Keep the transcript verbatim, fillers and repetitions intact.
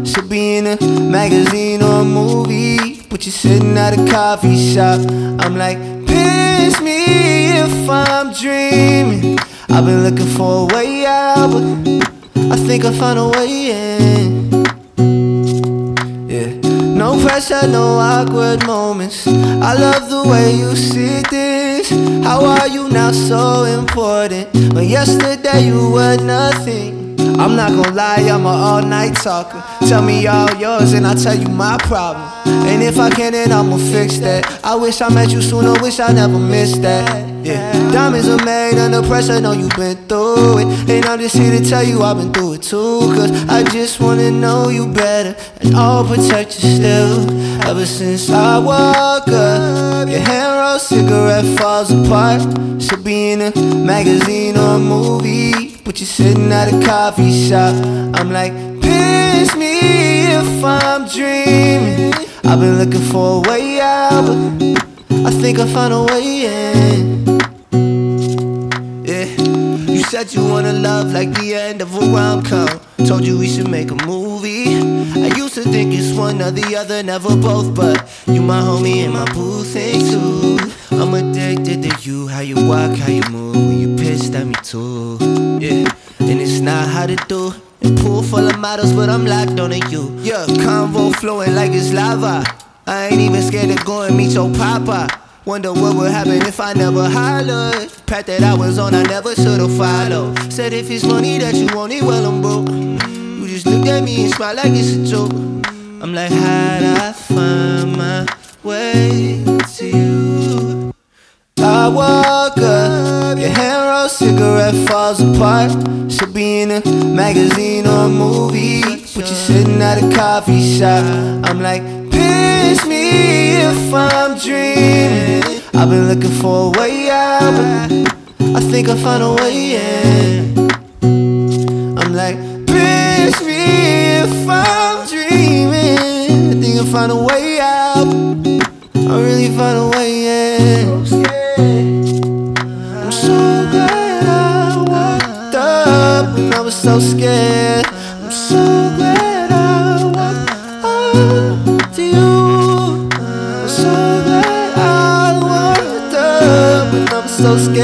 Should be in a magazine or a movie, but you're sitting at a coffee shop. I'm like, pinch me if I'm dreaming. I've been looking for a way out, but I think I found a way in. Yeah, no pressure, no awkward moments. I love the way you see things. How are you now so important when yesterday you were nothing? I'm not gonna lie, I'm a all-night talker. Tell me all yours and I'll tell you my problem. And if I can, then I'ma fix that. I wish I met you sooner, wish I never missed that. Yeah, diamonds are made under pressure, know you've been through it. And I'm just here to tell you I've been through it too. Cause I just wanna know you better, and I'll protect you still. Ever since I woke up, your hand roll cigarette falls apart. Should be in a magazine or a movie, but you're sitting at a coffee shop. I'm like, pinch me if I'm dreaming. I've been looking for a way out, but I think I found a way in. Yeah, you said you wanna love like the end of a rom-com. Told you we should make a movie. I used to think it's one or the other, never both, but you my homie and my boo thing too. I'm addicted to you, how you walk, how you move, when you pissed at me too. Yeah, and it's not hard to do. And pool full of models, but I'm locked on you. Yeah, convo flowing like it's lava. I ain't even scared to go and meet your papa. Wonder what would happen if I never hollered. Path that I was on, I never should've followed. Said if it's money that you want it, well I'm broke. You just looked at me and smiled like it's a joke. I'm like, how'd I find my way to you? I woke up, your hand roll cigarette falls apart. Should be in a magazine or a movie, but you're sitting at a coffee shop. I'm like, pinch me if I'm dreaming. I've been looking for a way out, but I think I found a way in. I'm like, pinch me if I'm dreaming. I think I found a way out, I really found a way in. I'm so glad I walked up when I was so scared. I'm so glad I walked up to you. I'm so glad I walked up when I was so scared.